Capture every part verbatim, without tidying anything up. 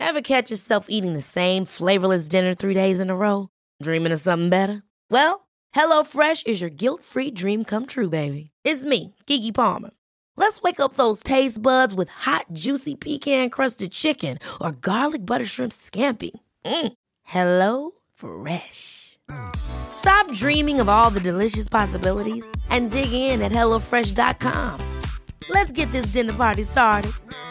Ever catch yourself eating the same flavorless dinner three days in a row? Dreaming of something better? Well, HelloFresh is your guilt-free dream come true, baby. It's me, Keke Palmer. Let's wake up those taste buds with hot, juicy pecan-crusted chicken or garlic butter shrimp scampi. Mm. Hello Fresh. Stop dreaming of all the delicious possibilities and dig in at hello fresh dot com. Let's get this dinner party started.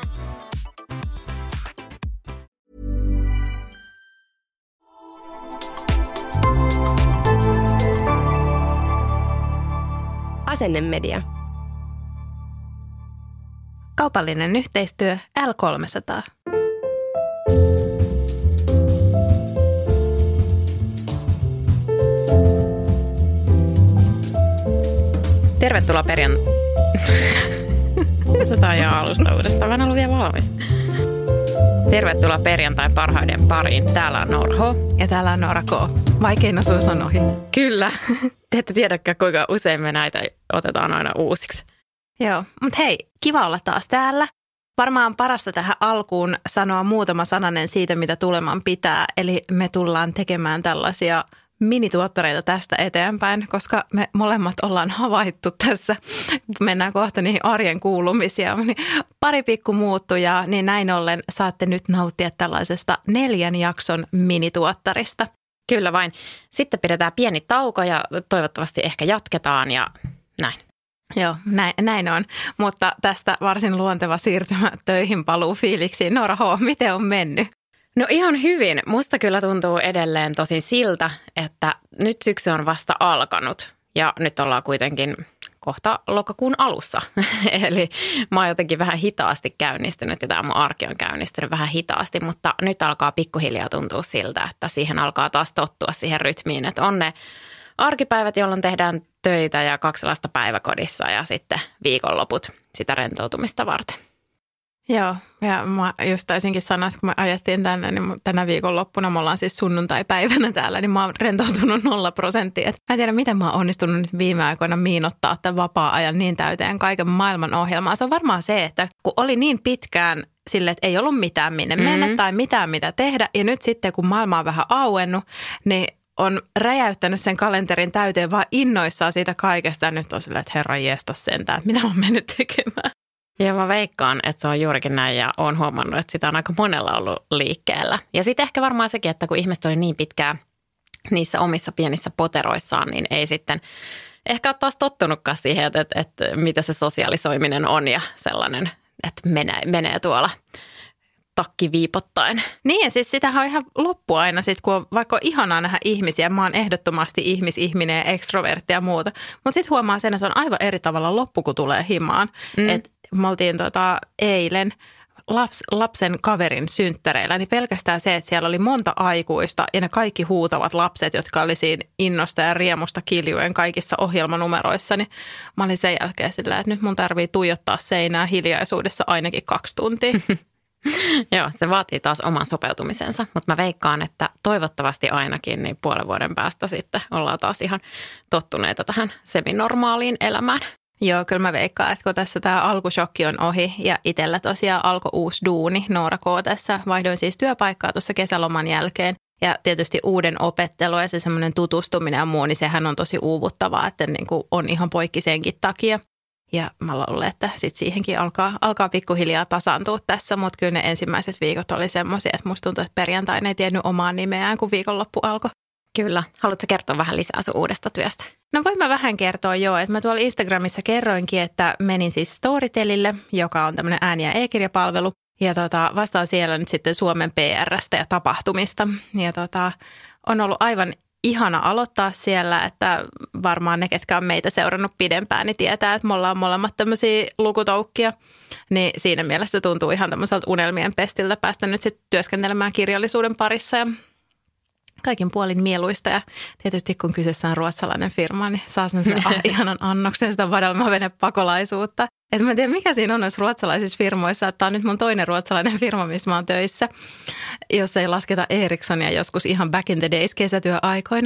Asennemedia. Kaupallinen yhteistyö L kolmesataa. Tervetuloa perjan... Tätä on jo alusta uudestaan. Mä en ollut vielä valmis. Tervetuloa perjantain parhaiden pariin. Täällä on Noora H. Ja täällä on Noora K. Vaikein osuus on ohi. Kyllä. Te ette tiedäkään, kuinka usein me näitä otetaan aina uusiksi. Joo, mutta hei, kiva olla taas täällä. Varmaan parasta tähän alkuun sanoa muutama sananen siitä, mitä tuleman pitää. Eli me tullaan tekemään tällaisia minituottareita tästä eteenpäin, koska me molemmat ollaan havaittu tässä. Mennään kohta niihin arjen kuulumisia. Pari pikku muuttujaa, niin näin ollen saatte nyt nauttia tällaisesta neljän jakson minituottarista. Kyllä vain. Sitten pidetään pieni tauko ja toivottavasti ehkä jatketaan ja näin. Joo, näin, näin on. Mutta tästä varsin luonteva siirtymä töihin paluu fiiliksiin. Noora H., miten on mennyt? No ihan hyvin. Musta kyllä tuntuu edelleen tosin siltä, että nyt syksy on vasta alkanut ja nyt ollaan kuitenkin kohta lokakuun alussa. Eli mä oon jotenkin vähän hitaasti käynnistynyt ja tämä mun arki on käynnistynyt vähän hitaasti, mutta nyt alkaa pikkuhiljaa tuntua siltä, että siihen alkaa taas tottua siihen rytmiin, että on ne arkipäivät, jolloin tehdään töitä ja kaksi lasta päiväkodissa ja sitten viikonloput sitä rentoutumista varten. Joo, ja mä just taisinkin sanoa, että kun me ajettiin tänne, niin tänä viikonloppuna me ollaan siis sunnuntai-päivänä täällä, niin mä oon rentoutunut nolla prosenttia. Mä en tiedä, miten mä oon onnistunut nyt viime aikoina miinottaa tämän vapaa-ajan niin täyteen kaiken maailman ohjelmaa. Se on varmaan se, että kun oli niin pitkään sille, että ei ollut mitään minne mennä mm-hmm. tai mitään mitä tehdä, ja nyt sitten kun maailma on vähän auennut, niin on räjäyttänyt sen kalenterin täyteen vaan innoissaan siitä kaikesta. Ja nyt on silleen, että herra jestas sentään, että mitä mä oon mennyt tekemään. Ja mä veikkaan, että se on juurikin näin ja oon huomannut, että sitä on aika monella ollut liikkeellä. Ja sitten ehkä varmaan sekin, että kun ihmiset oli niin pitkään niissä omissa pienissä poteroissaan, niin ei sitten ehkä ole taas tottunutkaan siihen, että, että, että mitä se sosiaalisoiminen on ja sellainen, että menee, menee tuolla takki viipottaen. Niin, siis sitähän on ihan loppu aina sit, kun on vaikka on ihanaa nähdä ihmisiä. Mä oon ehdottomasti ihmisihminen ja ekstrovertti ja muuta. Mutta sitten huomaa sen, että on aivan eri tavalla loppu, kun tulee himaan. Mm. Et me oltiin tota, eilen laps, lapsen kaverin synttäreillä, niin pelkästään se, että siellä oli monta aikuista ja ne kaikki huutavat lapset, jotka oli siinä innosta ja riemusta kiljuen kaikissa ohjelmanumeroissa, niin mä olin sen jälkeen sillä, että nyt mun tarvii tuijottaa seinää hiljaisuudessa ainakin kaksi tuntia. Joo, se vaatii taas oman sopeutumisensa, mutta mä veikkaan, että toivottavasti ainakin niin puolen vuoden päästä sitten ollaan taas ihan tottuneita tähän seminormaaliin elämään. Joo, kyllä mä veikkaan, että kun tässä tämä alkushokki on ohi ja itsellä tosiaan alkoi uusi duuni, Noora K. tässä, vaihdoin siis työpaikkaa tuossa kesäloman jälkeen. Ja tietysti uuden opettelu ja se semmoinen tutustuminen ja muu, niin sehän on tosi uuvuttavaa, että niin kuin on ihan poikki senkin takia. Ja mä luulen, että sitten siihenkin alkaa, alkaa pikkuhiljaa tasaantua tässä, mutta kyllä ne ensimmäiset viikot oli semmoisia, että musta tuntuu, että perjantaina ei tiennyt omaa nimeään, kun viikonloppu alkoi. Kyllä. Haluatko kertoa vähän lisää sun uudesta työstä? No voin mä vähän kertoa joo, että mä tuolla Instagramissa kerroinkin, että menin siis Storytelille, joka on tämmöinen ääni- ja e-kirjapalvelu. Ja tota, vastaan siellä nyt sitten Suomen P R:stä ja tapahtumista. Ja tota, on ollut aivan ihana aloittaa siellä, että varmaan ne, ketkä on meitä seurannut pidempään, niin tietää, että me ollaan molemmat tämmöisiä lukutoukkia. Niin siinä mielessä tuntuu ihan tämmöiseltä unelmien pestiltä päästä nyt sitten työskentelemään kirjallisuuden parissa ja kaikin puolin mieluista. Ja tietysti kun kyseessä on ruotsalainen firma, niin saa sen ihanan annoksen sitä vadelmavenepakolaisuutta. Että mä en tiedä, mikä siinä on noissa ruotsalaisissa firmoissa. Tämä on nyt mun toinen ruotsalainen firma, missä mä oon töissä, jos ei lasketa Ericssonia joskus ihan back in the days kesätyöaikoina.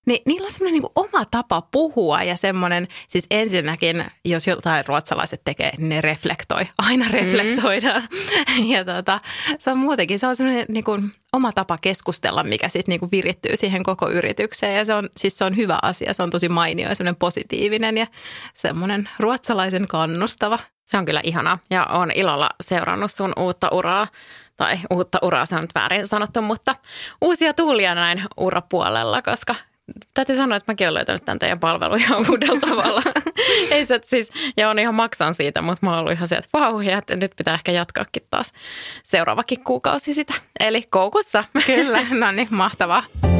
Niin, niillä on semmoinen niin oma tapa puhua ja semmoinen, siis ensinnäkin, jos jotain ruotsalaiset tekee, niin ne reflektoi, aina reflektoidaan. Mm. Ja tota, se on muutenkin, se on semmoinen niin kuin oma tapa keskustella, mikä sitten niin kuin virittyy siihen koko yritykseen. Ja se on, siis se on hyvä asia, se on tosi mainio ja semmoinen positiivinen ja semmoinen ruotsalaisen kannustava. Se on kyllä ihanaa ja olen ilolla seurannut sun uutta uraa. Tai uutta uraa, se on nyt väärin sanottu, mutta uusia tuulia näin urapuolella, koska täytyy sanoa, että mäkin olen löytänyt tämän teidän palveluja uudella tavalla. Ei se siis, ja on ihan maksan siitä, mutta mä oon ollut ihan se, että vau, ja että nyt pitää ehkä jatkaakin taas seuraavakin kuukausi sitä. Eli koukussa. Kyllä, no niin, mahtavaa.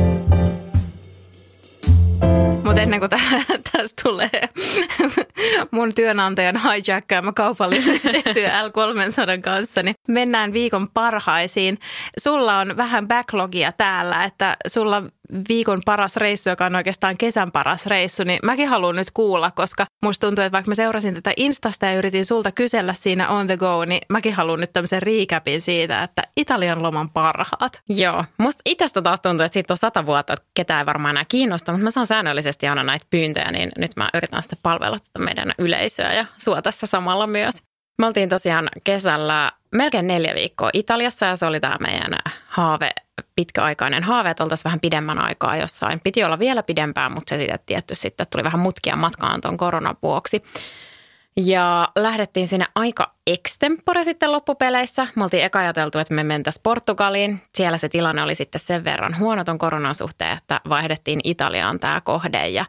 Mutta ennen kuin tästä tulee mun työnantajan hijackkaama kaupallinen yhteistyö L kolmesataa kanssa, niin mennään viikon parhaisiin. Sulla on vähän backlogia täällä, että sulla viikon paras reissu, joka on oikeastaan kesän paras reissu, niin mäkin haluan nyt kuulla, koska musta tuntuu, että vaikka mä seurasin tätä Instasta ja yritin sulta kysellä siinä on the go, niin mäkin haluan nyt tämmöisen recapin siitä, että Italian loman parhaat. Joo, musta itsestä taas tuntuu, että siitä on sata vuotta, että ketään ei varmaan enää kiinnosta, mutta mä saan säännöllisesti aina näitä pyyntöjä, niin nyt mä yritän sitten palvella tätä meidän yleisöä ja sua tässä samalla myös. Me oltiin tosiaan kesällä melkein neljä viikkoa Italiassa ja se oli tämä meidän haave, pitkäaikainen haave, että oltaisiin vähän pidemmän aikaa jossain. Piti olla vielä pidempään, mutta se siitä tietty sitten tuli vähän mutkia matkaan tuon koronan vuoksi. Ja lähdettiin sinne aika extempore sitten loppupeleissä. Me oltiin eka ajateltu, että me mentäisiin Portugaliin. Siellä se tilanne oli sitten sen verran huono ton koronan suhteen, että vaihdettiin Italiaan tämä kohde ja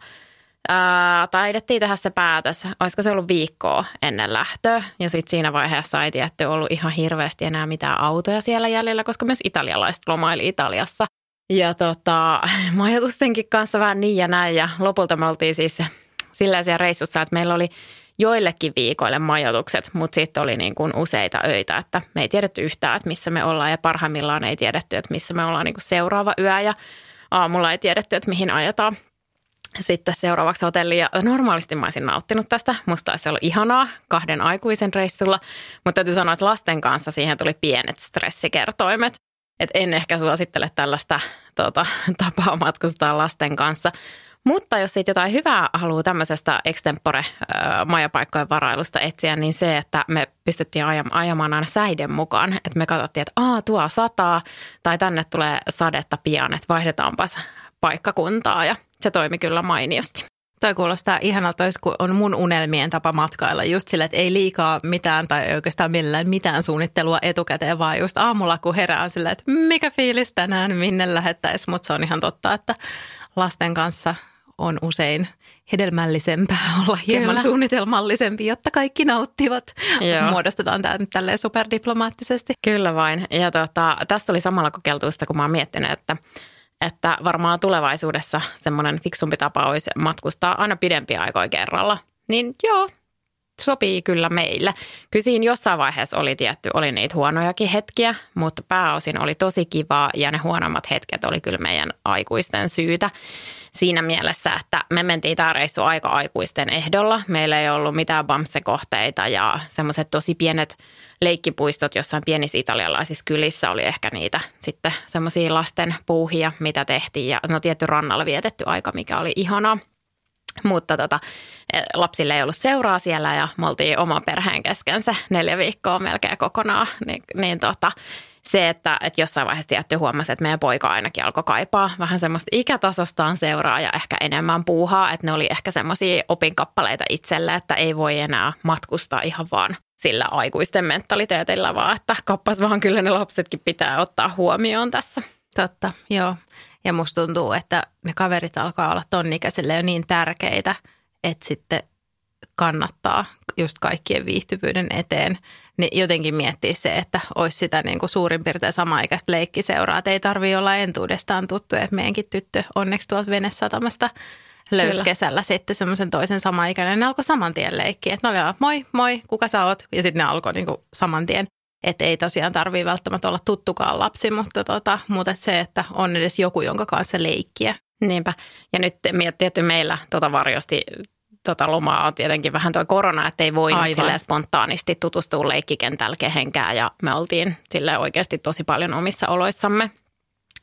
Ää, taidettiin tehdä se päätös, olisiko se ollut viikkoa ennen lähtöä ja sitten siinä vaiheessa ei tietty ollut ihan hirveästi enää mitään autoja siellä jäljellä, koska myös italialaiset lomaili Italiassa. Ja tota, majoitustenkin kanssa vähän niin ja näin ja lopulta me oltiin siis sellaisia reissussa, että meillä oli joillekin viikoille majoitukset, mutta sitten oli niin kuin useita öitä, että me ei tiedetty yhtään, että missä me ollaan ja parhaimmillaan ei tiedetty, että missä me ollaan niin kuin seuraava yö ja aamulla ei tiedetty, että mihin ajetaan sitten seuraavaksi hotelliin. Ja normaalisti mä olisin nauttinut tästä. Musta olisi ollut ihanaa kahden aikuisen reissulla, mutta täytyy sanoa, että lasten kanssa siihen tuli pienet stressikertoimet. Että en ehkä suosittele tällaista tota, tapaa matkustaa lasten kanssa. Mutta jos siitä jotain hyvää haluaa tämmöisestä extempore-majapaikkojen varailusta etsiä, niin se, että me pystyttiin ajamaan aina säiden mukaan. Että me katsottiin, että Aa, tuo sataa tai tänne tulee sadetta pian, että vaihdetaanpas paikkakuntaa ja se toimi kyllä mainiosti. Toi kuulostaa ihanalta, kun on mun unelmien tapa matkailla just sillä, että ei liikaa mitään tai oikeastaan millään mitään suunnittelua etukäteen, vaan just aamulla kun herää sillä, että mikä fiilis tänään, minne lähettäisiin. Mutta se on ihan totta, että lasten kanssa on usein hedelmällisempää olla hieman kyllä suunnitelmallisempi, jotta kaikki nauttivat. Joo. Muodostetaan tämä nyt tälleen superdiplomaattisesti. Kyllä vain. Ja tota, tästä oli samalla kokeiltu sitä, kun mä oon miettinyt, että Että varmaan tulevaisuudessa semmoinen fiksumpi tapa olisi matkustaa aina pidempiä aikoja kerralla. Niin joo, sopii kyllä meille. Kyllä siinä jossain vaiheessa oli tietty, oli niitä huonojakin hetkiä, mutta pääosin oli tosi kivaa ja ne huonommat hetket oli kyllä meidän aikuisten syytä. Siinä mielessä, että me mentiin tämä reissu aika aikuisten ehdolla. Meillä ei ollut mitään bamsekohteita ja semmoiset tosi pienet leikkipuistot jossain pienissä italialaisissa kylissä oli ehkä niitä sitten semmoisia lasten puuhia, mitä tehtiin. Ja no tietty rannalla vietetty aika, mikä oli ihanaa. Mutta tota, lapsille ei ollut seuraa siellä ja me oltiin oman perheen kesken se neljä viikkoa melkein kokonaan. Niin, niin tota, se, että, että jossain vaiheessa tietty huomasi, että meidän poika ainakin alkoi kaipaa vähän semmoista ikätasostaan seuraa ja ehkä enemmän puuhaa. Että ne oli ehkä semmoisia opinkappaleita itselle, että ei voi enää matkustaa ihan vaan sillä aikuisten mentaliteetillä, vaan että kappas vaan kyllä ne lapsetkin pitää ottaa huomioon tässä. Totta, joo. Ja musta tuntuu, että ne kaverit alkaa olla ton ikäisille jo niin tärkeitä, että sitten kannattaa just kaikkien viihtyvyyden eteen. Niin jotenkin miettiä se, että olisi sitä niin kuin suurin piirtein samaikäistä leikkiseuraa. Että ei tarvitse olla entuudestaan tuttu, että meidänkin tyttö onneksi tuolta Venesatamasta löysi kesällä sitten semmoisen toisen samaikäinen. Ne alkoi saman tien leikkiä. Että ne oli moi, moi, kuka sä oot? Ja sitten ne alkoi niin kuin saman tien. Että ei tosiaan tarvitse välttämättä olla tuttukaan lapsi, mutta, tota, mutta se, että on edes joku, jonka kanssa leikkiä. Niinpä. Ja nyt tietty meillä tota varjosti tota lomaa on tietenkin vähän tuo korona, että ei voinut silleen spontaanisti tutustua leikkikentällä kehenkään. Ja me oltiin silleen oikeasti tosi paljon omissa oloissamme.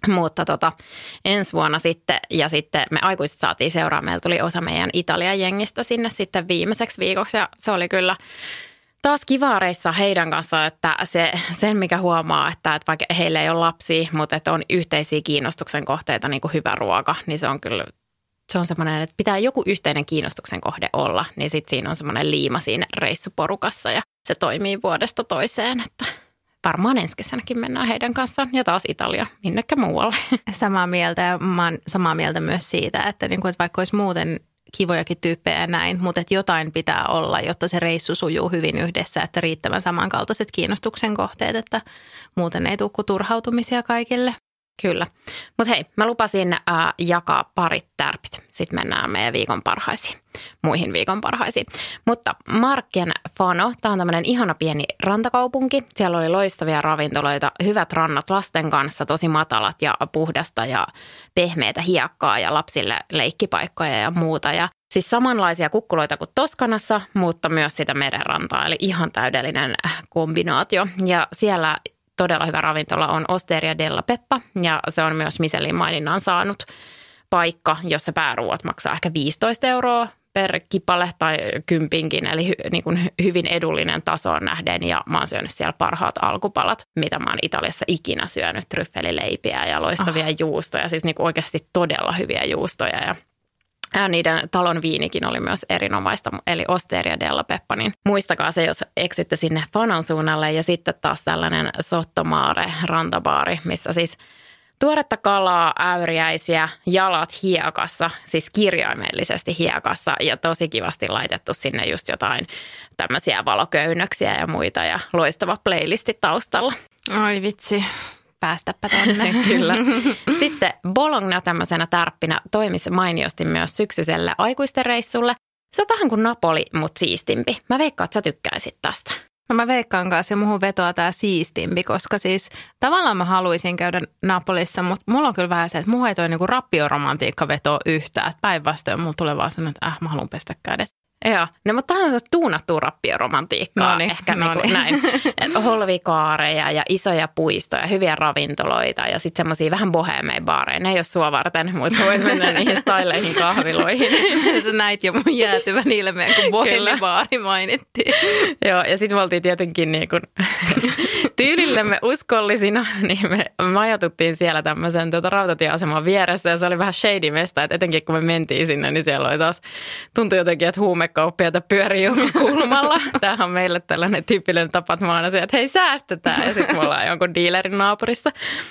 Mutta tota, ensi vuonna sitten, ja sitten me aikuiset saatiin seuraa, meillä tuli osa meidän Italian jengistä sinne sitten viimeiseksi viikoksi, ja se oli kyllä taas kivaa reissaa heidän kanssaan, että se, sen mikä huomaa, että, että vaikka heillä ei ole lapsia, mutta että on yhteisiä kiinnostuksen kohteita, niin kuin hyvä ruoka, niin se on kyllä, se on semmoinen, että pitää joku yhteinen kiinnostuksen kohde olla, niin sitten siinä on semmoinen liima siinä reissuporukassa, ja se toimii vuodesta toiseen, että varmaan ensi kesänäkin mennään heidän kanssaan ja taas Italia, minnekä muualle. Samaa mieltä, ja mä oon samaa mieltä myös siitä, että, niin kuin, että vaikka olisi muuten kivojakin tyyppejä ja näin, mutta että jotain pitää olla, jotta se reissu sujuu hyvin yhdessä, että riittävän samankaltaiset kiinnostuksen kohteet, että muuten ei tule kuin turhautumisia kaikille. Kyllä. Mutta hei, mä lupasin äh, jakaa parit tärpit. Sitten mennään meidän viikon parhaisiin, muihin viikon parhaisiin. Mutta Marken Fano, tämä on tämmöinen ihana pieni rantakaupunki. Siellä oli loistavia ravintoloita, hyvät rannat lasten kanssa, tosi matalat ja puhdasta ja pehmeätä hiekkaa ja lapsille leikkipaikkoja ja muuta. Ja siis samanlaisia kukkuloita kuin Toskanassa, mutta myös sitä merenrantaa, eli ihan täydellinen kombinaatio. Ja siellä todella hyvä ravintola on Osteria della Peppa, ja se on myös Michelin maininnan saanut paikka, jossa pääruuat maksaa ehkä viisitoista euroa per kipale tai kympinkin, eli hy, niin kuin hyvin edullinen tasoon nähden, ja mä oon syönyt siellä parhaat alkupalat, mitä mä oon Italiassa ikinä syönyt, tryffelileipiä ja loistavia oh. juustoja, siis niin kuin oikeasti todella hyviä juustoja, ja Ja niiden talon viinikin oli myös erinomaista, eli Osteria della Peppa, niin muistakaa se, jos eksytte sinne Fanon suunnalle. Ja sitten taas tällainen Sottomare rantabaari, missä siis tuoretta kalaa, äyriäisiä, jalat hiekassa, siis kirjaimellisesti hiekassa ja tosi kivasti laitettu sinne just jotain tämmöisiä valoköynnöksiä ja muita ja loistava playlisti taustalla. Oi vitsi. Päästäpä tonne. Kyllä. Sitten Bologna tämmöisenä tärppinä toimisi mainiosti myös syksyiselle aikuisten reissulle. Se on vähän kuin Napoli, mutta siistimpi. Mä veikkaan, että sä tykkäisit tästä. No mä veikkaan kanssa ja muhun vetoaa tää siistimpi, koska siis tavallaan mä haluaisin käydä Napolissa, mutta mulla on kyllä vähän se, että mulla ei toi niinku rappioromantiikka vetoa yhtään. Päinvastoin mulla tulee vaan sanoa, että äh, mä haluan pestä kädet. Joo, no, mutta tämä on tuunattua rappioromantiikkaa, Noniin, ehkä noniin. Niin näin. Et holvikaareja ja isoja puistoja, hyviä ravintoloita ja sitten semmoisia vähän bohemeja baareja. Ne ei ole sua varten, mutta voit mennä niihin styleihin kahviloihin. Sä näit jo mun jäätyvän ilmeen, kun bohemibaari mainittiin. Joo, ja sitten me oltiin tietenkin niin kuin tyylillemme uskollisina, niin me majatuttiin siellä tämmöisen tuota rautatieaseman vieressä ja se oli vähän shady mesta, että etenkin kun me mentiin sinne, niin siellä oli taas, tuntui jotenkin, että huumekauppiaita pyörii joka kulmalla. Tämähän on meille tällainen tyypillinen tapa, että mä aina se, että hei säästetään ja sitten me ollaan jonkun dealerin naapurissa.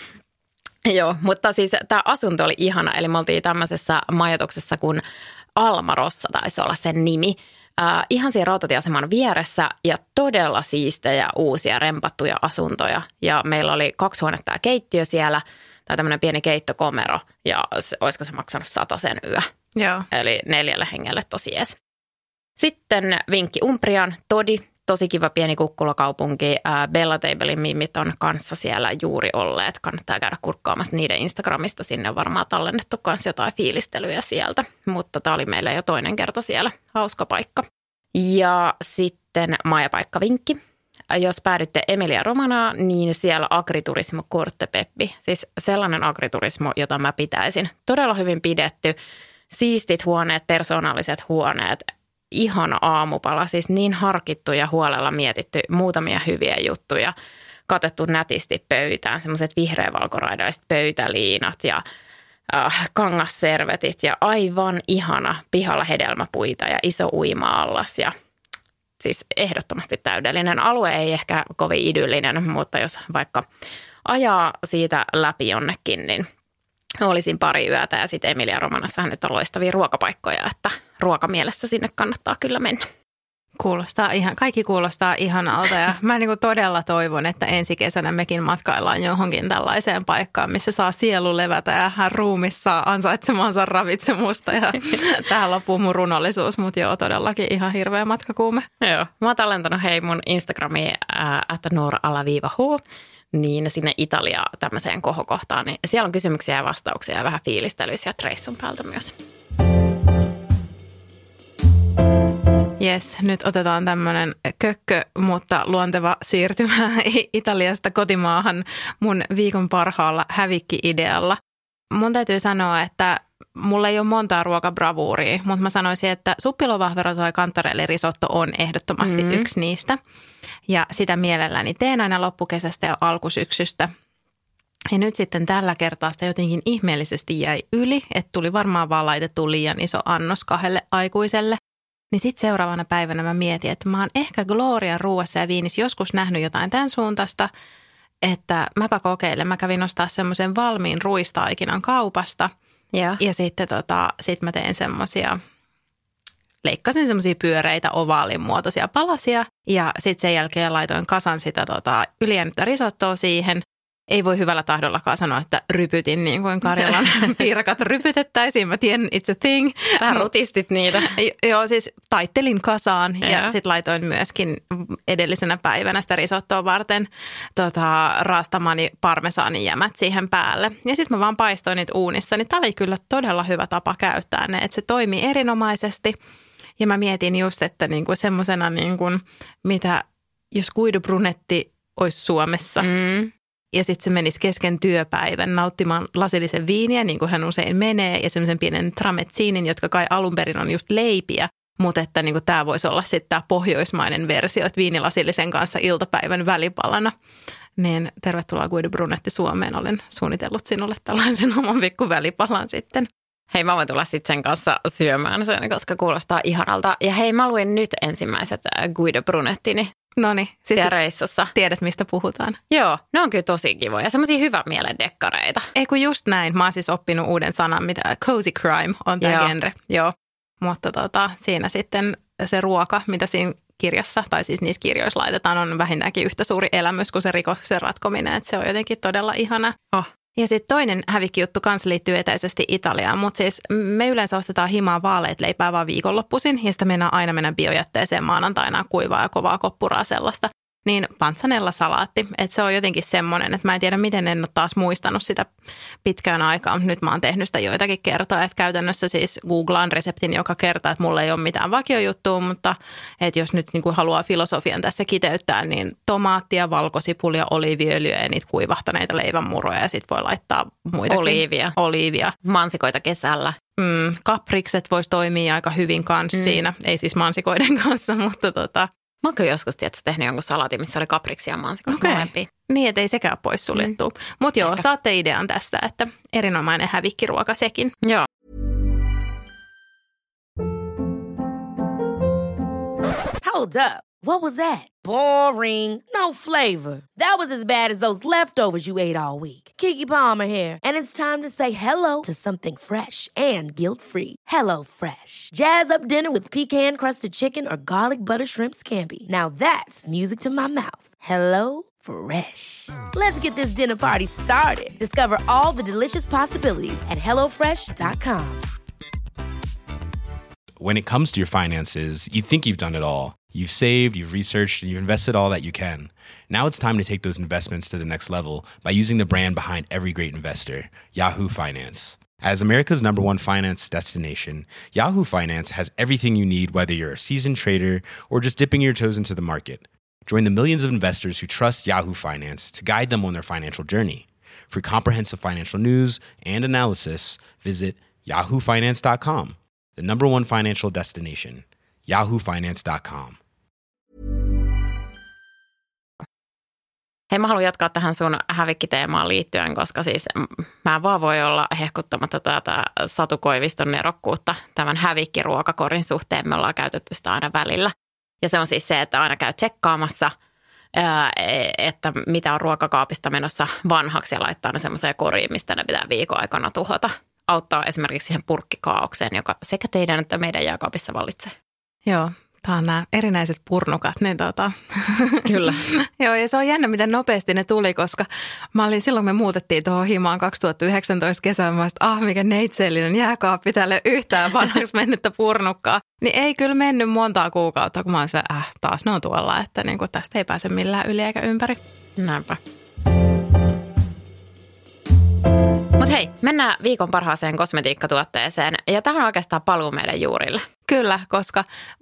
Joo, mutta siis tämä asunto oli ihana, eli me oltiin tämmöisessä majoituksessa kuin Almarossa taisi olla sen nimi. Äh, ihan siinä rautatieaseman vieressä ja todella siistejä uusia rempattuja asuntoja. Ja meillä oli kaksi huonetta ja keittiö siellä, tai tämmöinen pieni keittokomero, ja se, olisiko se maksanut satasen yö. Joo. Eli neljälle hengelle tosi ees. Sitten vinkki Umbriaan, Todi, tosi kiva pieni kukkulakaupunki. Äh, Bella Tablein mimit on kanssa siellä juuri olleet. Kannattaa käydä kurkkaamassa niiden Instagramista. Sinne on varmaan tallennettu kanssa jotain fiilistelyjä sieltä. Mutta tämä oli meillä jo toinen kerta siellä. Hauska paikka. Ja sitten majapaikkavinkki. Jos päädytte Emilia Romanaa, niin siellä agriturismo Corte Peppi. Siis sellainen agriturismo, jota mä pitäisin. Todella hyvin pidetty. Siistit huoneet, persoonalliset huoneet. Ihana aamupala, siis niin harkittu ja huolella mietitty, muutamia hyviä juttuja, katettu nätisti pöytään, semmoiset vihreävalkoraidaiset pöytäliinat ja äh, kangasservetit ja aivan ihana pihalla hedelmäpuita ja iso uima-allas ja siis ehdottomasti täydellinen. Alue ei ehkä kovin idyllinen, mutta jos vaikka ajaa siitä läpi jonnekin, niin olisin pari yötä ja sitten Emilia Romanassahan nyt on loistavia ruokapaikkoja, että ruokamielessä sinne kannattaa kyllä mennä. Kuulostaa ihan, kaikki kuulostaa ihanalta ja mä niin kuin todella toivon, että ensi kesänä mekin matkaillaan johonkin tällaiseen paikkaan, missä saa sielu levätä ja hän ruumis saa ansaitsemansa ravitsemusta ja tähän loppuu mun runollisuus, mutta joo todellakin ihan hirveä matkakuume. Joo, mä oon tallentanut hei mun Instagramiin at noora alaviiva h. Niin sinne Italia tämmöiseen kohokohtaan, niin siellä on kysymyksiä ja vastauksia ja vähän fiilistelyisiä reissun päältä myös. Jes, nyt otetaan tämmöinen kökkö, mutta luonteva siirtymä Italiasta kotimaahan mun viikon parhaalla hävikki-idealla. Mun täytyy sanoa, että mulla ei ole montaa ruokabravuuria, mutta mä sanoisin, että suppilovahvero tai kantarellirisotto on ehdottomasti mm-hmm. yksi niistä. Ja sitä mielelläni teen aina loppukesästä ja alkusyksystä. Ja nyt sitten tällä kertaa sitä jotenkin ihmeellisesti jäi yli, että tuli varmaan vaan laitettu liian iso annos kahdelle aikuiselle. Niin sitten seuraavana päivänä mä mietin, että mä oon ehkä Glorian ruuassa ja viinissä joskus nähnyt jotain tämän suuntaista, että mäpä kokeilen. Mä kävin ostaa semmoisen valmiin ruistaikinan kaupasta ja, ja sitten tota, sit mä tein semmoisia, leikkasin semmoisia pyöreitä ovaalin muotoisia palasia ja sitten sen jälkeen laitoin kasan sitä tota, ylijäänyttä risottoa siihen. Ei voi hyvällä tahdollakaan sanoa, että rypytin niin kuin Karjalan piirakat rypytettäisiin. Mä tiedän, it's a thing. Vähän rutistit niitä. Joo, siis taittelin kasaan ja, ja sitten laitoin myöskin edellisenä päivänä sitä risottoa varten tota, raastamani parmesaanin jämät siihen päälle. Ja sitten mä vaan paistoin niitä uunissa. Niin tää oli kyllä todella hyvä tapa käyttää ne, että se toimii erinomaisesti. Ja mä mietin just, että niinku semmosena, niinku, mitä jos Guido Brunetti olisi Suomessa – Mm. ja sitten se menisi kesken työpäivän nauttimaan lasillisen viiniä, niin kuin hän usein menee, ja semmoisen pienen tramezzinin, jotka kai alun perin on just leipiä, mutta että niin tämä voisi olla sitten tämä pohjoismainen versio, että viinilasillisen kanssa iltapäivän välipalana. Niin tervetuloa Guido Brunetti Suomeen, olen suunnitellut sinulle tällaisen oman pikku välipalan sitten. Hei, mä voin tulla sitten sen kanssa syömään sen, koska kuulostaa ihanalta. Ja hei, mä luin nyt ensimmäiset Guido Brunettini. Noniin, siis reissussa. Tiedät, mistä puhutaan. Joo, ne on kyllä tosi kivoja. Semmoisia hyvän mielen dekkareita. Ei kun just näin. Mä oon siis oppinut uuden sanan, mitä cozy crime on tämä Joo. genre. Joo, mutta tota, siinä sitten se ruoka, mitä siinä kirjassa, tai siis niissä kirjoissa laitetaan, on vähintäänkin yhtä suuri elämys kuin se rikoksen ratkominen. Että se on jotenkin todella ihana. Oh. Ja sitten toinen hävikkijuttu kanssa liittyy etäisesti Italiaan, mutta siis me yleensä ostetaan himaa vaaleet leipää vaan viikonloppuisin ja sitä mennään aina mennä biojätteeseen maanantaina kuivaa ja kovaa koppuraa sellaista. Niin panzanella salaatti, että se on jotenkin semmoinen, että mä en tiedä miten en ole taas muistanut sitä pitkään aikaa, mutta nyt mä oon tehnyt sitä joitakin kertoja, että käytännössä siis googlaan reseptin joka kerta, että mulla ei ole mitään vakiojuttua, mutta että jos nyt niin kuin haluaa filosofian tässä kiteyttää, niin tomaattia, valkosipulia, oliiviöljyä ja niitä kuivahtaneita leivänmuroja ja sit voi laittaa muitakin. Oliivia. Oliivia. Mansikoita kesällä. Mm, kaprikset voisi toimia aika hyvin kanssa mm. siinä, ei siis mansikoiden kanssa, mutta tota... Mä oon kyllä joskus tietysti tehnyt jonkun salatin, missä oli kapriksia ja mansikoita okay. molempia. Niin, ettei sekään pois suljettu. Mm. Mutta joo, Ehkä. Saatte idean tästä, että erinomainen hävikkiruoka sekin. Joo. Hold up. What was that? Boring. No flavor. That was as bad as those leftovers you ate all week. Keke Palmer here, and it's time to say hello to something fresh and guilt-free. Hello Fresh. Jazz up dinner with pecan-crusted chicken or garlic butter shrimp scampi. Now that's music to my mouth. Hello Fresh. Let's get this dinner party started. Discover all the delicious possibilities at hello fresh dot com. When it comes to your finances, you think you've done it all. You've saved, you've researched, and you've invested all that you can. Now it's time to take those investments to the next level by using the brand behind every great investor, Yahoo Finance. As America's number one finance destination, Yahoo Finance has everything you need, whether you're a seasoned trader or just dipping your toes into the market. Join the millions of investors who trust Yahoo Finance to guide them on their financial journey. For comprehensive financial news and analysis, visit yahoo finance dot com. The number one financial destination, yahoo finance dot com. Hei, mä haluan jatkaa tähän sun hävikkiteemaan liittyen, koska siis mä en vaan voi olla hehkuttamatta tätä Satu Koiviston nerokkuutta tämän hävikkiruokakorin suhteen. Me ollaan käytetty sitä aina välillä. Ja se on siis se, että aina käy tsekkaamassa, että mitä on ruokakaapista menossa vanhaksi ja laittaa ne semmoiseen koriin, mistä ne pitää viikon aikana tuhota. Auttaa esimerkiksi siihen purkkikaaukseen, joka sekä teidän että meidän jääkaapissa vallitsee. Joo, tämä on nämä erinäiset purnukat. Ne, tota. Kyllä. Joo, ja se on jännä, miten nopeasti ne tuli, koska mä olin, silloin me muutettiin tuohon himaan kaksituhattayhdeksäntoista kesän, mä ah mikä neitsellinen jääkaappi, täällä ei yhtään vanhaksi mennyttä purnukkaa. Niin ei kyllä mennyt montaa kuukautta, kun mä olin se, äh, taas ne on tuolla, että niin kuin tästä ei pääse millään yli eikä ympäri. Näinpä. Mutta hei, mennään viikon parhaaseen kosmetiikkatuotteeseen ja tähän on oikeastaan paluu meidän juurille. Kyllä, koska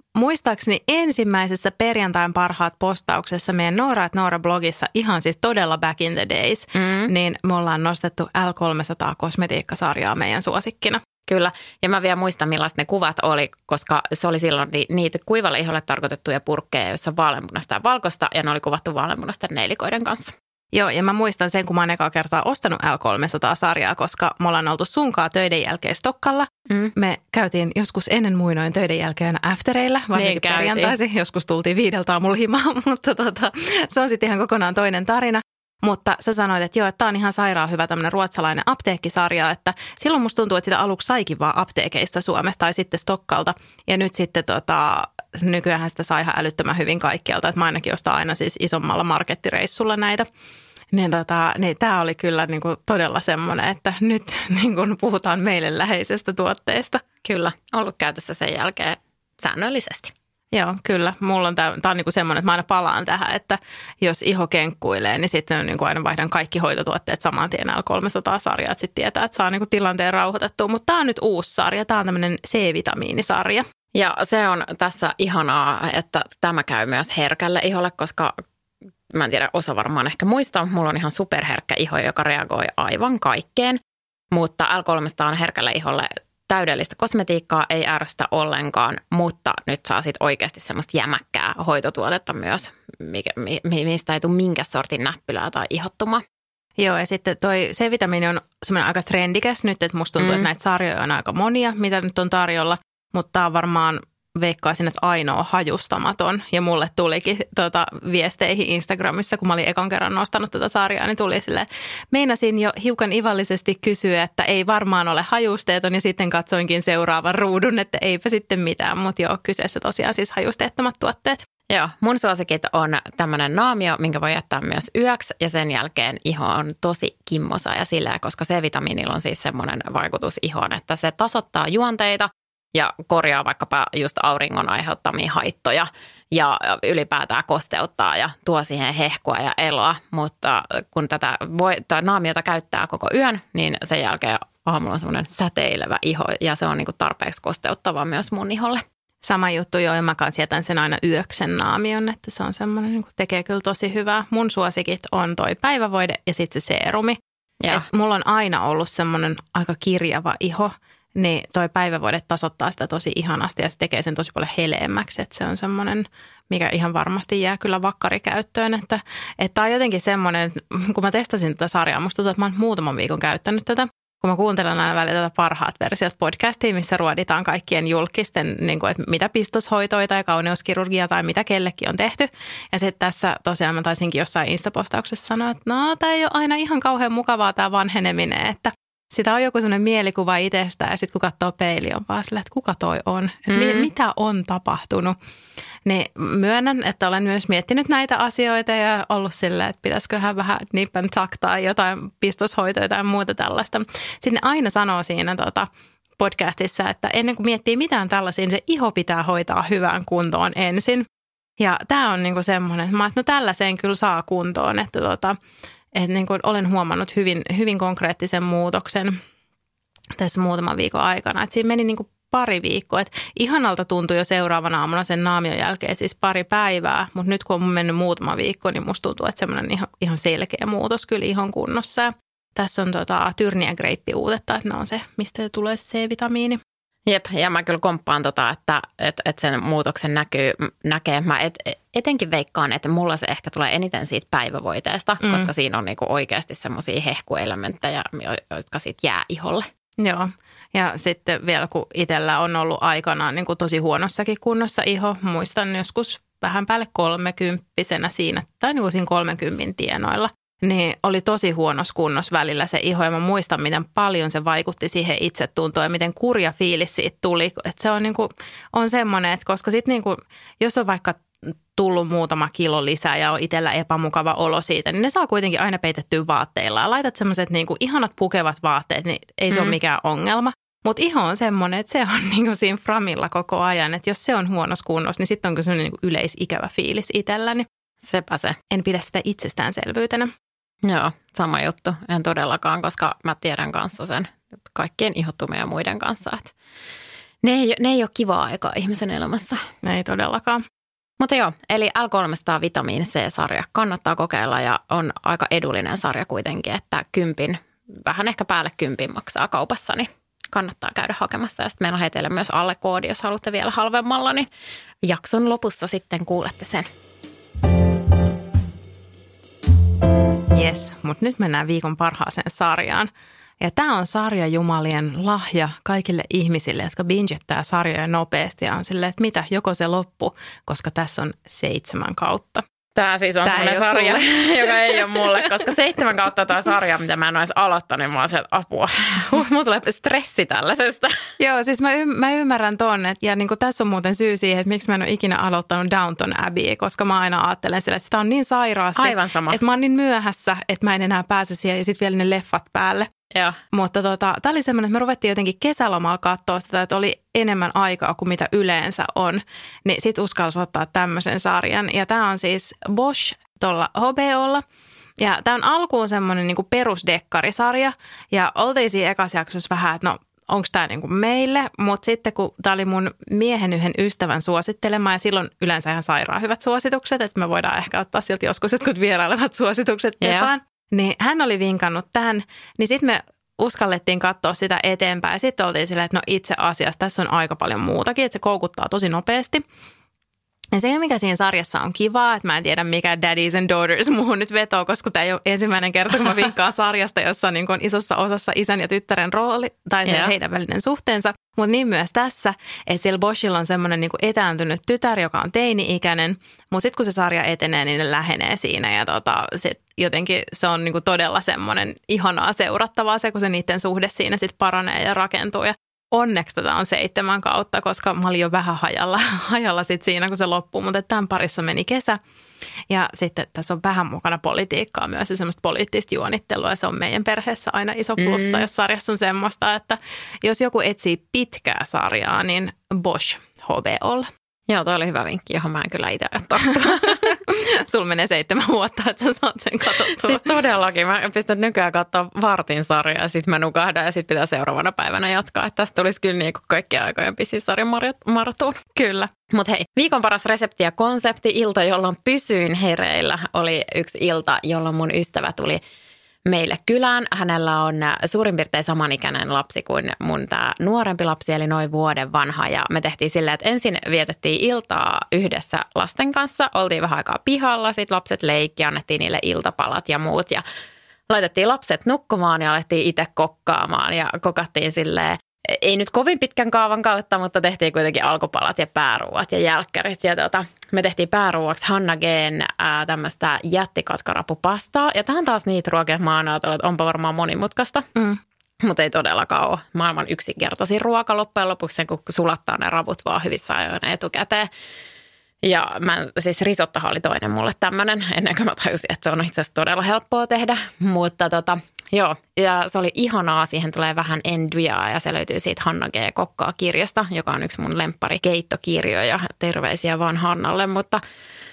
muistaakseni ensimmäisessä perjantain parhaat postauksessa meidän Noora et Noora-blogissa, ihan siis todella back in the days, mm. niin me ollaan nostettu L kolmesataa kosmetiikkasarjaa meidän suosikkina. Kyllä, ja mä vielä muistan millaista ne kuvat oli, koska se oli silloin niitä kuivalle iholle tarkoitettuja purkkeja, joissa on vaaleanpunasta ja valkoista, ja ne oli kuvattu vaaleanpunaisten neelikoiden kanssa. Joo, ja mä muistan sen, kun mä oon ekaa kertaa ostanut L kolmesataa-sarjaa, koska me ollaan oltu sunkaa töiden jälkeen Stokkalla. Mm. Me käytiin joskus ennen muinoin töiden jälkeen aftereilla, varsinkin niin perjantaisin. Joskus tultiin viideltä aamulla himaan, mutta tota, se on sitten ihan kokonaan toinen tarina. Mutta sä sanoit, että joo, että tää on ihan sairaan hyvä tämmöinen ruotsalainen apteekkisarja, että silloin musta tuntuu, että sitä aluksi saikin vaan apteekeista Suomesta tai sitten Stokkalta. Ja nyt sitten tota, nykyään sitä saa ihan älyttömän hyvin kaikkialta, että mä ainakin ostan aina siis isommalla markettireissulla näitä. Niin, tota, niin tämä oli kyllä niin kuin todella semmoinen, että nyt niin kuin puhutaan meille läheisestä tuotteesta. Kyllä, ollut käytössä sen jälkeen säännöllisesti. Joo, kyllä. Mulla on tämä, tämä on niin kuin semmoinen, että mä aina palaan tähän, että jos iho kenkkuilee, niin sitten niin kuin aina vaihdan kaikki hoitotuotteet saman tien L kolmesataa-sarjaa, että sitten tietää, että saa niin kuin tilanteen rauhoitettua. Mutta tämä on nyt uusi sarja, tämä on tämmöinen C-vitamiinisarja. Ja se on tässä ihanaa, että tämä käy myös herkälle iholle, koska mä en tiedä, osa varmaan ehkä muistaa, mulla on ihan superherkkä iho, joka reagoi aivan kaikkeen, mutta L kolmesataa on herkälle iholle täydellistä kosmetiikkaa, ei ärsytä ollenkaan, mutta nyt saa sitten oikeasti semmoista jämäkkää hoitotuotetta myös, mikä, mistä ei tule minkä sortin näppylää tai ihottumaa. Joo, ja sitten toi C-vitamiini on semmoinen aika trendikäs nyt, että musta tuntuu, mm. että näitä sarjoja on aika monia, mitä nyt on tarjolla, mutta tämä on varmaan veikkaisin, että ainoa hajustamaton. Ja mulle tulikin tuota, viesteihin Instagramissa, kun mä olin ekan kerran nostanut tätä sarjaa, niin tuli silleen, meinasin jo hiukan ivallisesti kysyä, että ei varmaan ole hajusteeton, ja sitten katsoinkin seuraavan ruudun, että eipä sitten mitään, mutta joo, kyseessä tosiaan siis hajusteettomat tuotteet. Joo, mun suosikit on tämmöinen naamio, minkä voi jättää myös yöksi, ja sen jälkeen iho on tosi kimmosa ja silleen, koska C-vitamiinilla on siis semmoinen vaikutus ihoon, että se tasoittaa juonteita, ja korjaa vaikkapa just auringon aiheuttamia haittoja ja ylipäätään kosteuttaa ja tuo siihen hehkua ja eloa. Mutta kun tätä voi, tai naamiota käyttää koko yön, niin sen jälkeen aamulla on semmoinen säteilevä iho ja se on niin kuin tarpeeksi kosteuttava myös mun iholle. Sama juttu jo, ja mä kanssa jätän sen aina yöksen naamion, että se on semmoinen, niin kuin tekee kyllä tosi hyvää. Mun suosikit on toi päivävoide ja sitten se seerumi. Et mulla on aina ollut semmoinen aika kirjava iho. Niin toi päivävoide tasoittaa sitä tosi ihanasti ja se tekee sen tosi paljon heleämmäksi, että se on semmoinen, mikä ihan varmasti jää kyllä vakkarikäyttöön, että tämä on jotenkin semmoinen, kun mä testasin tätä sarjaa, musta tuntuu, että mä oon muutaman viikon käyttänyt tätä, kun mä kuuntelen aina välillä tätä parhaat versiot podcastia, missä ruoditaan kaikkien julkisten, niin kuin, että mitä pistoshoitoja tai kauneuskirurgia tai mitä kellekin on tehty. Ja sitten tässä tosiaan mä taisinkin jossain Insta-postauksessa sanoa, että no tämä ei ole aina ihan kauhean mukavaa tämä vanheneminen, että sitä on joku sellainen mielikuva itsestään ja sitten kun katsoo peiliin on vaan silleen, että kuka toi on, että mm. mitä on tapahtunut. Niin myönnän, että olen myös miettinyt näitä asioita ja ollut silleen, että pitäisiköhän vähän nip and tuck tai jotain pistoshoitoja tai muuta tällaista. Sitten aina sanoo siinä tota podcastissa, että ennen kuin miettii mitään tällaisia, niin se iho pitää hoitaa hyvään kuntoon ensin. Ja tämä on niinku semmoinen, että mä että no tällaiseen kyllä saa kuntoon, että tota... Että niin kuin olen huomannut hyvin, hyvin konkreettisen muutoksen tässä muutaman viikon aikana. Että siinä meni niin kuin pari viikkoa. Että ihanalta tuntui jo seuraavana aamuna sen naamion jälkeen siis pari päivää. Mutta nyt kun on mennyt muutama viikko, niin musta tuntuu, että semmoinen ihan, ihan selkeä muutos kyllä ihon kunnossa. Ja tässä on tota, tyrni- ja greippiuutetta, että ne on se, mistä tulee se C-vitamiini. Jep, ja mä kyllä komppaan tota, että, että, että sen muutoksen näkyy, näkee. Mä et, etenkin veikkaan, että mulla se ehkä tulee eniten siitä päivävoiteesta, mm. koska siinä on niinku oikeasti semmoisia hehkuelementtejä, jotka sitten jää iholle. Joo, ja sitten vielä kun itsellä on ollut aikanaan niin kuin tosi huonossakin kunnossa iho, muistan joskus vähän päälle kolmekymppisenä siinä, tai niin kuin siinä kolmenkympin tienoilla. Niin oli tosi huonossa kunnossa välillä se iho ja mä muistan, miten paljon se vaikutti siihen itsetuntoon ja miten kurja fiilis siitä tuli. Että se on, niin kuin, on semmoinen, että koska sitten niin kuin, jos on vaikka tullut muutama kilo lisää ja on itsellä epämukava olo siitä, niin ne saa kuitenkin aina peitettyä vaatteilla. Ja laitat semmoiset niin kuin ihanat pukevat vaatteet, niin ei se mm. ole mikään ongelma. Mutta iho on semmoinen, että se on niin kuin siinä framilla koko ajan, että jos se on huonossa kunnossa, niin sitten onko semmoinen niin kuin yleisikävä fiilis itselläni. Sepä se. En pidä sitä itsestäänselvyytenä. Joo, sama juttu. En todellakaan, koska mä tiedän kanssa sen kaikkien ihottumien ja muiden kanssa, että Ne ei, ne ei ole kivaa aikaa ihmisen elämässä. Ei todellakaan. Mutta joo, eli L kolmesataa vitamiini C-sarja kannattaa kokeilla ja on aika edullinen sarja kuitenkin, että kympin, vähän ehkä päälle kympin maksaa kaupassa, niin kannattaa käydä hakemassa. Ja sitten meillä on heiteille myös alle koodi, jos haluatte vielä halvemmalla, niin jakson lopussa sitten kuulette sen. Jes, mutta nyt mennään viikon parhaaseen sarjaan. Ja tämä on sarjajumalien lahja kaikille ihmisille, jotka bingettää sarjoja nopeasti ja on silleen, että mitä, joko se loppu, koska tässä on seitsemän kautta. Tämä siis on sellainen sarja, joka ei ole mulle, koska seitsemän kautta tämä sarja, mitä mä en ole edes aloittanut, niin mä oon sieltä apua. Huh, mulla tulee stressi tällaisesta. Joo, siis mä, y- mä ymmärrän ton, että, ja niin kuin tässä on muuten syy siihen, että miksi mä en ole ikinä aloittanut Downton Abbey, koska mä aina ajattelen sillä, että sitä on niin sairaasti, aivan sama. Että mä oon niin myöhässä, että mä en enää pääse siihen ja sitten vielä ne leffat päälle. Joo. Mutta tota, tämä oli semmoinen, että me ruvettiin jotenkin kesälomalla katsoa sitä, että oli enemmän aikaa kuin mitä yleensä on. Niin sit uskalsi ottaa tämmöisen sarjan. Ja tämä on siis Bosch tuolla H B O:lla. Ja tämä on alkuun semmoinen niinku perusdekkarisarja. Ja oltiin siinä ekassa jaksossa vähän, että no onko tämä niinku meille. Mutta sitten kun tämä oli mun miehen yhden ystävän suosittelema ja silloin yleensä ihan sairaan hyvät suositukset. Että me voidaan ehkä ottaa sieltä joskus jotkut vierailevat suositukset kepaan. Niin hän oli vinkannut tämän, niin sitten me uskallettiin katsoa sitä eteenpäin. Ja sitten oltiin silleen, että no itse asiassa tässä on aika paljon muutakin, että se koukuttaa tosi nopeasti. Ja se, mikä siinä sarjassa on kivaa, että mä en tiedä mikä Daddies and Daughters muuhun nyt vetoo, koska tämä ei ole ensimmäinen kerta, kun mä vinkkaan sarjasta, jossa on niin kuin isossa osassa isän ja tyttären rooli tai se heidän välinen suhteensa. Mutta niin myös tässä, että siellä Boschilla on semmoinen niin kuin etääntynyt tytär, joka on teini-ikäinen, mutta sitten kun se sarja etenee, niin ne lähenee siinä ja tota, sit jotenkin se on niin kuin todella semmoinen ihanaa seurattavaa se, kun se niiden suhde siinä sitten paranee ja rakentuu. Ja onneksi tätä on seitsemän kautta, koska mä olin jo vähän hajalla, hajalla sit siinä, kun se loppuu, mutta tämän parissa meni kesä. Ja sitten tässä on vähän mukana politiikkaa myös ja semmoista poliittista juonittelua ja se on meidän perheessä aina iso plussa, mm. jos sarjassa on semmoista, että jos joku etsii pitkää sarjaa, niin Bosch H B O:lla. Joo, toi oli hyvä vinkki, johon mä en kyllä itse tarttua. Sulla menee seitsemän vuotta, että sä saat sen katsottua. Siis todellakin. Mä pistän nykyään katsoa vartin sarjaa ja sitten mä nukahdan ja sitten pitää seuraavana päivänä jatkaa. Että tästä tulisi kyllä niin kuin kaikkien aikojen pisin sarjan maratoon. Kyllä. Mutta hei, viikon paras resepti ja konsepti ilta, jolloin pysyin hereillä, oli yksi ilta, jolloin mun ystävä tuli meille kylään. Hänellä on suurin piirtein samanikäinen lapsi kuin mun tämä nuorempi lapsi, eli noin vuoden vanha. Ja me tehtiin silleen, että ensin vietettiin iltaa yhdessä lasten kanssa. Oltiin vähän aikaa pihalla, sitten lapset leikki, annettiin niille iltapalat ja muut. Ja laitettiin lapset nukkumaan ja alettiin itse kokkaamaan ja kokattiin silleen. Ei nyt kovin pitkän kaavan kautta, mutta tehtiin kuitenkin alkupalat ja pääruuat ja jälkkärit. Ja tota, me tehtiin pääruuaksi Hanna G:n ää, tämmöistä jättikatkarapupastaa. Ja tämä on taas niitä ruokia, että mä oon ajatellut, että onpa varmaan monimutkaista. Mm. Mutta ei todellakaan ole maailman yksinkertaisin ruoka loppujen lopuksi, sen kun sulattaa ne ravut vaan hyvissä ajoin etukäteen. Ja mä, siis risottohan oli toinen mulle tämmöinen, ennen kuin mä tajusin, että se on itse asiassa todella helppoa tehdä. Mutta tota, joo, ja se oli ihanaa, siihen tulee vähän endyjaa ja se löytyy siitä Hanna G. Kokkaa-kirjasta, joka on yksi mun lemppari keittokirjoja. Terveisiä vaan Hannalle, mutta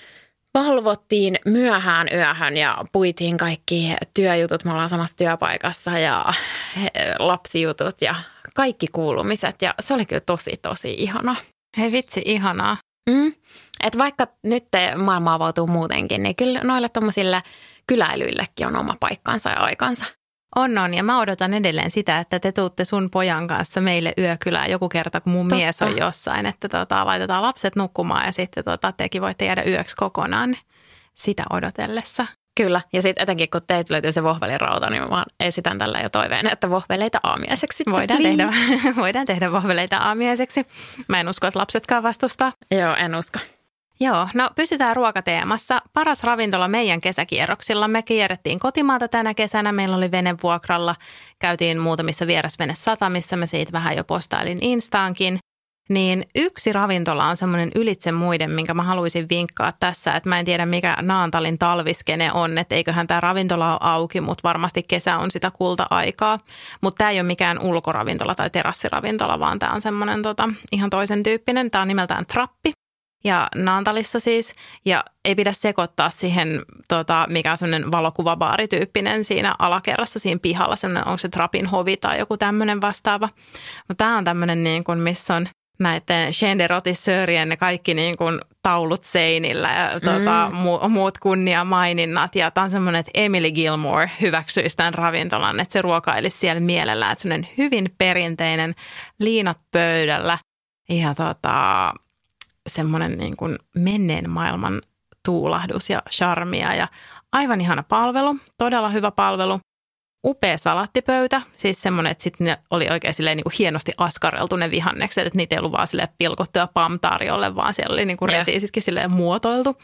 valvottiin myöhään yöhön ja puitiin kaikki työjutut. Me ollaan samassa työpaikassa ja lapsijutut ja kaikki kuulumiset ja se oli kyllä tosi, tosi ihanaa. Hei vitsi, ihanaa. Mm. Et vaikka nyt maailma avautuu muutenkin, niin kyllä noille tommosille kyläilyillekin on oma paikkansa ja aikansa. On, on. Ja mä odotan edelleen sitä, että te tuutte sun pojan kanssa meille yökylään joku kerta, kun mun Totta. mies on jossain. Että tota, laitetaan lapset nukkumaan ja sitten tota, tekin voitte jäädä yöksi kokonaan sitä odotellessa. Kyllä. Ja sitten etenkin, kun teitä löytyy se vohvelirauta, niin mä esitän tällä jo toiveen, että vohveleita aamiaiseksi. Voidaan tehdä, voidaan tehdä vohveleita aamiaiseksi. Mä en usko, että lapsetkaan vastustaa. Joo, en usko. Joo, no pysytään ruokateemassa. Paras ravintola meidän kesäkierroksilla. Me kierrettiin kotimaata tänä kesänä. Meillä oli venevuokralla. Käytiin muutamissa vierasvenesatamissa. Mä siitä vähän jo postailin Instaankin. Niin yksi ravintola on semmoinen ylitse muiden, minkä mä haluaisin vinkkaa tässä. Että mä en tiedä, mikä Naantalin talviskene on. Että eiköhän tämä ravintola ole auki, mutta varmasti kesä on sitä kulta-aikaa. Mutta tämä ei ole mikään ulkoravintola tai terassiravintola, vaan tämä on semmoinen tota, ihan toisen tyyppinen. Tämä on nimeltään Trappi. Ja Naantalissa siis, ja ei pidä sekoittaa siihen, tota, mikä on semmoinen valokuvabaarityyppinen siinä alakerrassa, siinä pihalla, semmoinen, onko se Trapin hovi tai joku tämmöinen vastaava. Mutta tämä on tämmöinen, niin kuin, missä on näiden genderotissöörien ne kaikki niin kuin taulut seinillä ja mm. tuota, mu- muut kunniamaininnat. Ja tämä on semmoinen, että Emily Gilmore hyväksyisi tämän ravintolan, että se ruokailisi siellä mielellään. Että semmoinen hyvin perinteinen liinat pöydällä ja tota, semmoinen niin kuin menneen maailman tuulahdus ja charmia ja aivan ihana palvelu, todella hyvä palvelu. Upea salattipöytä, siis semmoinen, että sitten ne oli oikein silleen niin kuin hienosti askareltu ne vihannekset, että niitä ei ollut vaan silleen pilkottu ja pam tarjolle, vaan siellä oli niin kuin retiisitkin silleen muotoiltu.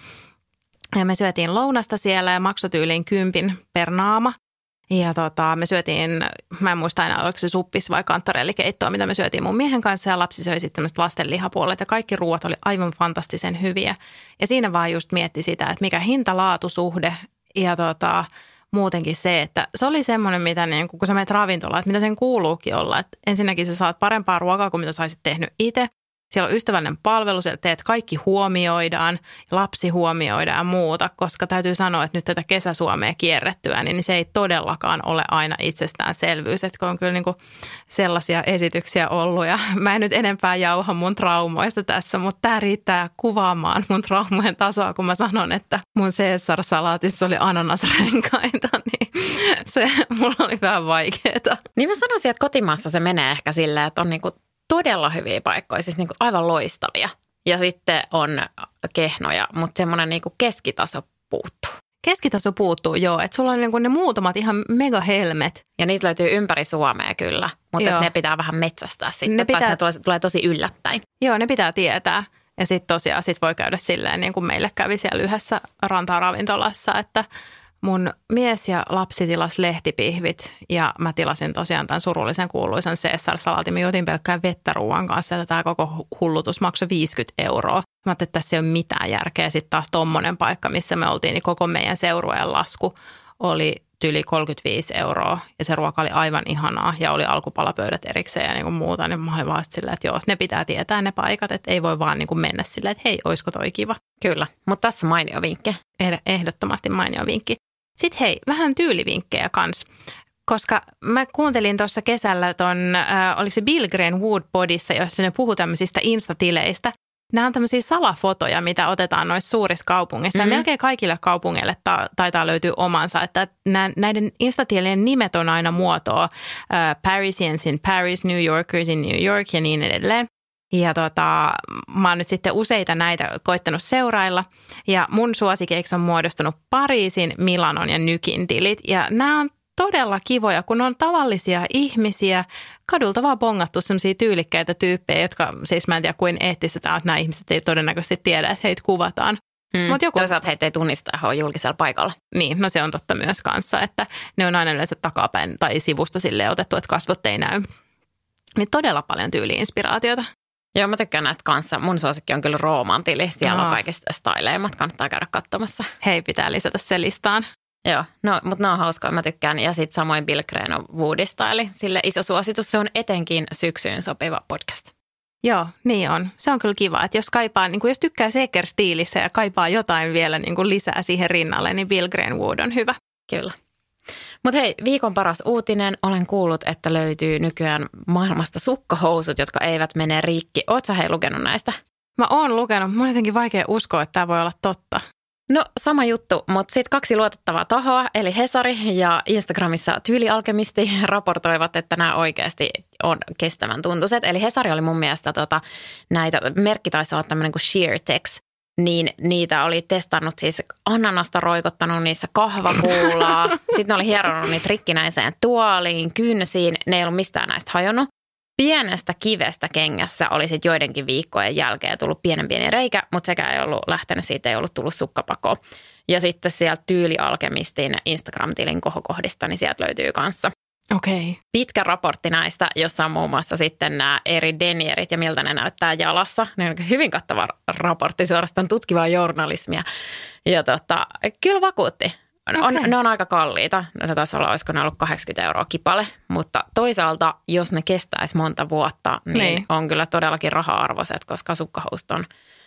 Ja me syötiin lounasta siellä ja maksotyyliin kympin per naama. Ja tota, me syötiin, mä en muista aina, oliko se suppis vai kantarellikeittoa, mitä me syötiin mun miehen kanssa ja lapsi söi sitten tämmöiset lasten lihapuolet ja kaikki ruoat oli aivan fantastisen hyviä. Ja siinä vaan just mietti sitä, että mikä hinta-laatusuhde ja tota, muutenkin se, että se oli semmoinen, mitä niin, kun sä menet ravintolaan, että mitä sen kuuluukin olla. Että ensinnäkin sä saat parempaa ruokaa kuin mitä sä olisit tehnyt itse. Siellä on ystävällinen palvelu, siellä teet kaikki huomioidaan, lapsi huomioidaan ja muuta, koska täytyy sanoa, että nyt tätä kesäsuomea kierrettyä, niin se ei todellakaan ole aina itsestäänselvyys, että kun on kyllä niin kuin sellaisia esityksiä ollut ja mä en nyt enempää jauha mun traumoista tässä, mutta tämä riittää kuvaamaan mun traumojen tasoa, kun mä sanon, että mun Caesar-salaatissa oli ananasrenkaita, niin se mulla oli vähän vaikeaa. Niin mä sanoisin, että kotimaassa se menee ehkä silleen, että on niinku todella hyviä paikkoja, siis niin kuin aivan loistavia. Ja sitten on kehnoja, mutta semmoinen niin kuin keskitaso puuttuu. Keskitaso puuttuu, joo. Että sulla on niin kuin ne muutamat ihan megahelmet. Ja niitä löytyy ympäri Suomea kyllä, mutta ne pitää vähän metsästää sitten. Ne, pitää, ne tulee, tulee tosi yllättäen. Joo, ne pitää tietää. Ja sitten tosiaan sit voi käydä silleen, niin kuin meille kävi siellä yhdessä rantaravintolassa, että mun mies ja lapsi tilas lehtipihvit ja mä tilasin tosiaan tämän surullisen kuuluisen Caesar-salaatin. Mä juotin pelkkää vettä ruoan kanssa ja tämä koko hullutus maksoi viisikymmentä euroa. Mä ajattelin, että tässä ei ole mitään järkeä. Sitten taas tommonen paikka, missä me oltiin, niin koko meidän seurueen lasku oli yli kolmekymmentäviisi euroa ja se ruoka oli aivan ihanaa ja oli alkupalapöydät erikseen ja niin kuin muuta. Niin mä olin vaan silleen, että joo, ne pitää tietää ne paikat, että ei voi vaan niin kuin mennä silleen, että hei, oisko toi kiva. Kyllä, mutta tässä mainio vinkki. Ehdottomasti mainio vinkki. Sitten hei, vähän tyylivinkkejä kans, koska mä kuuntelin tuossa kesällä ton, äh, oliko se Bill Graham Wood Podissa, jossa ne puhuu tämmöisistä instatileistä. Nämä on tämmöisiä salafotoja, mitä otetaan noissa suurissa kaupungeissa. Mm-hmm. Ja melkein kaikille kaupungeille ta- taitaa löytyä omansa, että näiden instatilien nimet on aina muotoa. Äh, Parisians in Paris, New Yorkers in New York ja niin edelleen. Ja tota, mä oon nyt sitten useita näitä koittanut seurailla ja mun suosikeiksi on muodostunut Pariisin, Milanon ja Nykin tilit. Ja nämä on todella kivoja, kun on tavallisia ihmisiä, kadulta vaan bongattu sellaisia tyylikkäitä tyyppejä, jotka siis mä en tiedä kuin eettistä tämä on, että nämä ihmiset ei todennäköisesti tiedä, että heitä kuvataan. Hmm. Mut joku... Toisaalta heitä ei tunnista, he on julkisella paikalla. Niin, no se on totta myös kanssa, että ne on aina yleensä takapäin tai sivusta silleen otettu, että kasvot ei näy. Niin todella paljon tyyli-inspiraatiota. Joo, mä tykkään näistä kanssa. Mun suosikki on kyllä Rooman tili. Siellä no. on kaikista styleimmat. Kannattaa käydä katsomassa. Hei, pitää lisätä se listaan. Joo, no, mutta ne on hauskoja. Mä tykkään. Ja sitten samoin Bill Graham Woodista. Eli sille iso suositus. Se on etenkin syksyyn sopiva podcast. Joo, niin on. Se on kyllä kiva. Että jos kaipaa, niin kuin jos tykkää Seeker-stiilissä ja kaipaa jotain vielä niin kuin lisää siihen rinnalle, niin Bill Graham Wood on hyvä. Kyllä. Mutta hei, viikon paras uutinen. Olen kuullut, että löytyy nykyään maailmasta sukkahousut, jotka eivät mene rikki. Ootko sä hei lukenut näistä? Mä oon lukenut. Mun on jotenkin vaikea uskoa, että tämä voi olla totta. No sama juttu, mutta sitten kaksi luotettavaa tahoa, eli Hesari ja Instagramissa Tyylialkemisti raportoivat, että nämä oikeasti on kestävän tuntuiset. Eli Hesari oli mun mielestä tota, näitä, merkki taisi olla tämmöinen kuin Sheertex. Niin niitä oli testannut siis ananasta, roikottanut niissä kahvakuulaa. Sitten ne oli hieronut niitä rikkinäiseen tuoliin, kynsiin. Ne ei ollut mistään näistä hajonnut. Pienestä kivestä kengässä oli sitten joidenkin viikkojen jälkeen tullut pienen pieni reikä, mutta sekään ei ollut lähtenyt, siitä ei ollut tullut sukkapakoa. Ja sitten sieltä Tyylialkemistin Instagram-tilin kohokohdista, niin sieltä löytyy kanssa. Okei. Okay. Pitkä raportti näistä, jossa on muun muassa sitten nämä eri denierit ja miltä ne näyttää jalassa. Ne on hyvin kattava raportti, suorastaan tutkivaa journalismia. Ja tota, kyllä vakuutti. On, okay. Ne on aika kalliita. Ne taisi olla, olisiko ne ollut kahdeksankymmentä euroa kipale. Mutta toisaalta, jos ne kestäisi monta vuotta, niin, niin. on kyllä todellakin raha-arvoiset, koska sukkahousut on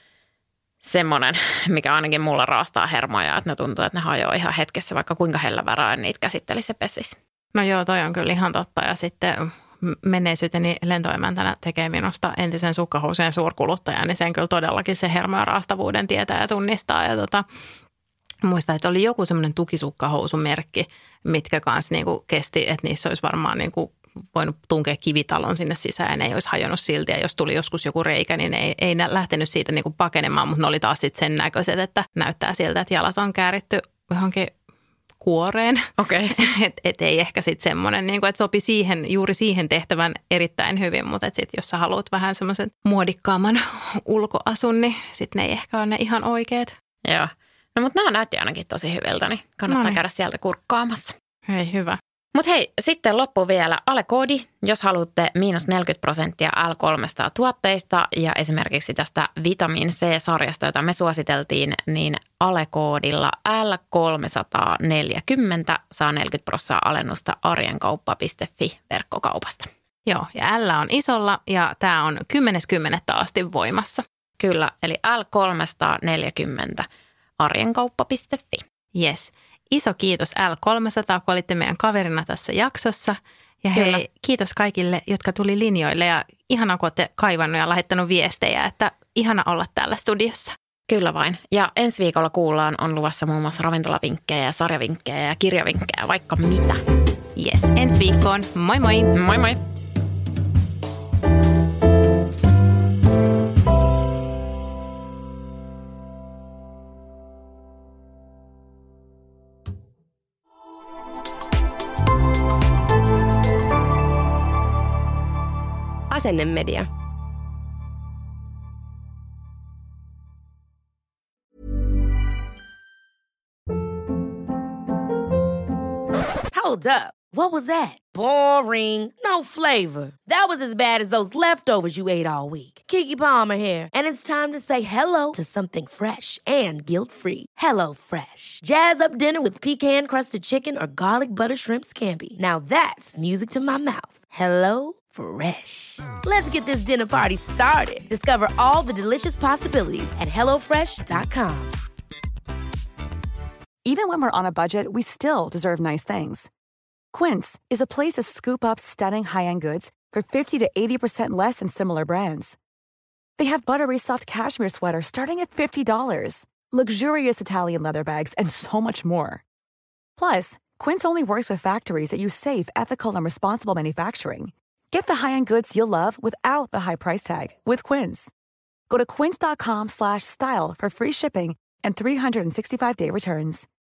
semmoinen, mikä ainakin mulla raastaa hermoja, että ne tuntuu, että ne hajoaa ihan hetkessä, vaikka kuinka hellävärää niitä käsittelisi ja pesisi. No joo, toi on kyllä ihan totta. Ja sitten menneisyyteni lentoemäntänä tekee minusta entisen sukkahousujen suurkuluttajan, niin sen kyllä todellakin se hermo- ja raastavuuden tietää ja tunnistaa. Ja tota, muistan, että oli joku semmoinen tukisukkahousumerkki, mitkä kanssa niinku kesti, että niissä olisi varmaan niinku voinut tunkea kivitalon sinne sisään, ei olisi hajonnut silti. Ja jos tuli joskus joku reikä, niin ei, ei lähtenyt siitä niinku pakenemaan, mutta ne oli taas sitten sen näköiset, että näyttää siltä, että jalat on kääritty johonkin kuoreen. Okei. Okay. Että et ei ehkä sitten semmoinen, niinku, että sopi siihen, juuri siihen tehtävän erittäin hyvin, mutta sitten jos sä haluat vähän semmoisen muodikkaamman ulkoasun, niin sitten ne ei ehkä ole ne ihan oikeat. Joo. No mutta nämä näytti ainakin tosi hyviltä, niin kannattaa Noniin. käydä sieltä kurkkaamassa. Hei, hyvä. Mutta hei, sitten loppu vielä alekoodi, jos haluatte miinus neljäkymmentä prosenttia L kolmesataa tuotteista ja esimerkiksi tästä Vitamin C-sarjasta, jota me suositeltiin, niin alekoodilla L kolmesataaneljäkymmentä saa neljäkymmentä prosenttia alennusta arjenkauppa piste fi verkkokaupasta. Joo, ja L on isolla ja tämä on kymmenes kymmenettä asti voimassa. Kyllä, eli L kolmesataaneljäkymmentä arjenkauppa piste fi. Yes. Iso kiitos L kolmesataa, kun olitte meidän kaverina tässä jaksossa. Ja hei, Kyllä. kiitos kaikille, jotka tuli linjoille. Ja ihana, kun olette kaivannut ja lähettänyt viestejä, että ihana olla täällä studiossa. Kyllä vain. Ja ensi viikolla kuullaan on luvassa muun muassa ravintolavinkkejä ja sarjavinkkejä ja kirjavinkkejä, vaikka mitä. Yes, ensi viikkoon. Moi moi! Moi moi! Asennemedia. Hold up. What was that? Boring. No flavor. That was as bad as those leftovers you ate all week. Keke Palmer here, and it's time to say hello to something fresh and guilt-free. Hello Fresh. Jazz up dinner with pecan-crusted chicken or garlic butter shrimp scampi. Now that's music to my mouth. Hello Fresh. Let's get this dinner party started. Discover all the delicious possibilities at hello fresh dot com. Even when we're on a budget, we still deserve nice things. Quince is a place to scoop up stunning high-end goods for fifty to eighty percent less than similar brands. They have buttery soft cashmere sweaters starting at fifty dollars, luxurious Italian leather bags, and so much more. Plus, Quince only works with factories that use safe, ethical, and responsible manufacturing. Get the high-end goods you'll love without the high price tag with Quince. Go to quince dot com slash style for free shipping and three sixty-five day returns.